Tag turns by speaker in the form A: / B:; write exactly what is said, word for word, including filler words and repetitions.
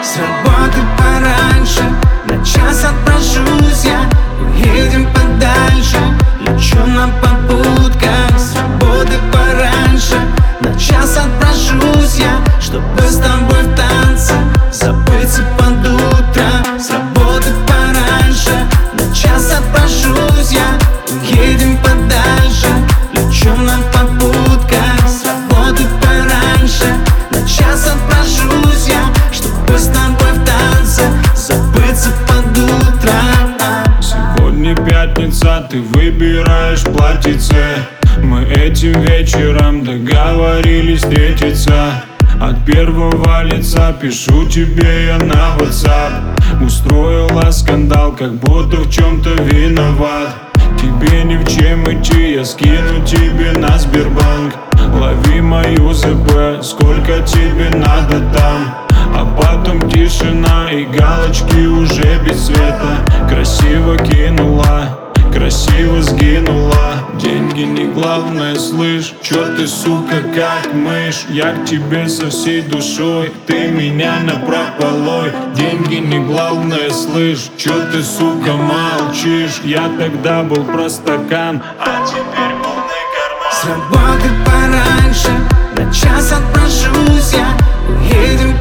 A: С работы пораньше, на час отпрошусь я. Уедем подальше, лечу на попутках. С работы пораньше, на час отпрошусь я, чтобы с тобой в танце забыться под утро. С работы пораньше, на час отпрошусь я. Уедем подальше, лечу на попутках. С работы пораньше, на час отпрошусь я, чтобы с тобой в танце забыться под утро.
B: Сегодня пятница, ты выбираешь платьице. Мы этим вечером договорились встретиться. От первого лица пишу тебе я на WhatsApp. Устроила скандал, как будто в чем-то виноват. Тебе ни в чем идти, я скину тебе на Сбербанк. Лови мою ЗП, сколько тебе надо там. А потом тишина и галочки уже без цвета. Красиво кинула, красиво сгинула. Деньги не главное, слышь, чё ты, сука, как мышь. Я к тебе со всей душой, ты меня напропалой. Деньги не главное, слышь, чё ты, сука, молчишь. Я тогда был простакан, а теперь полный карман.
A: С работы пораньше, на час отпрошусь я. Уедем